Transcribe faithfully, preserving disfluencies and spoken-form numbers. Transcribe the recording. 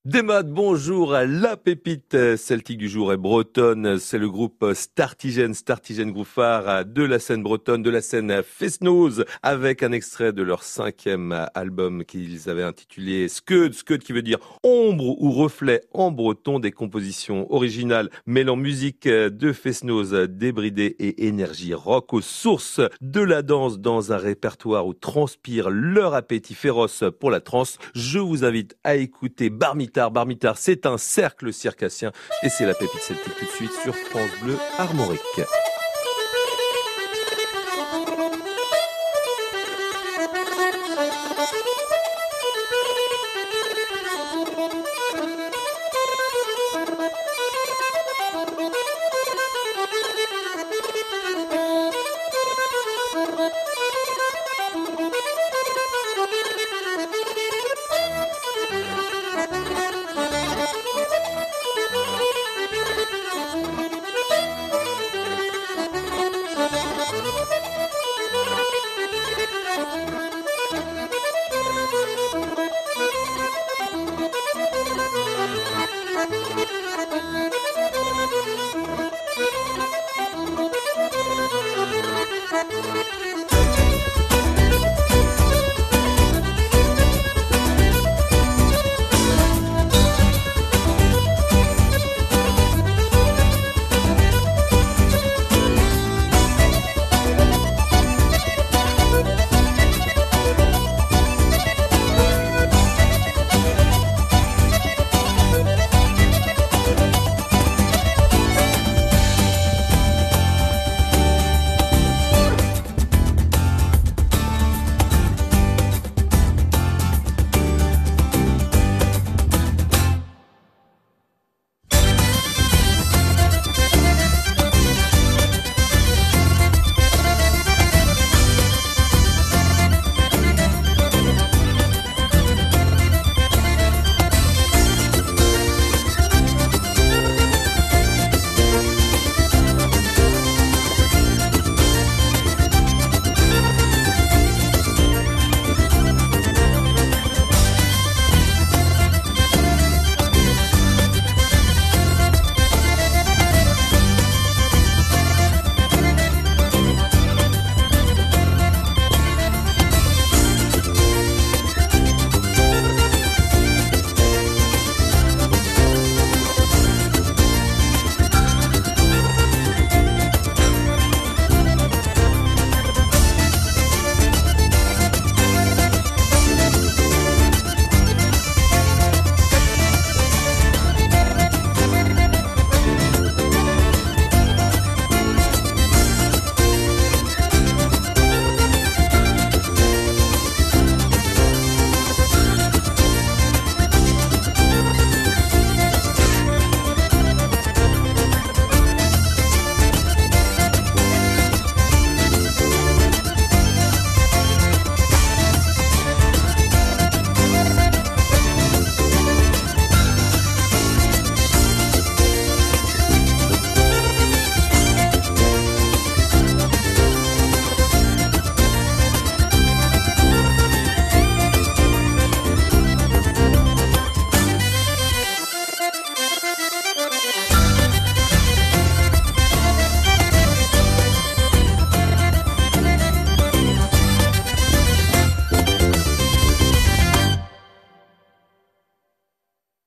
Desmad, bonjour. La pépite celtique du jour est bretonne. C'est le groupe Startigène, Startigène Grouffard de la scène bretonne, de la scène Fesnoz, avec un extrait de leur cinquième album qu'ils avaient intitulé Skeud, Skeud qui veut dire ombre ou reflet en breton, des compositions originales mêlant musique de Fesnoz débridée et énergie rock aux sources de la danse dans un répertoire où transpire leur appétit féroce pour la trance. Je vous invite à écouter Barmitar. Barmitar, c'est un cercle circassien et c'est la pépite celtique tout de suite sur France Bleu Armorique.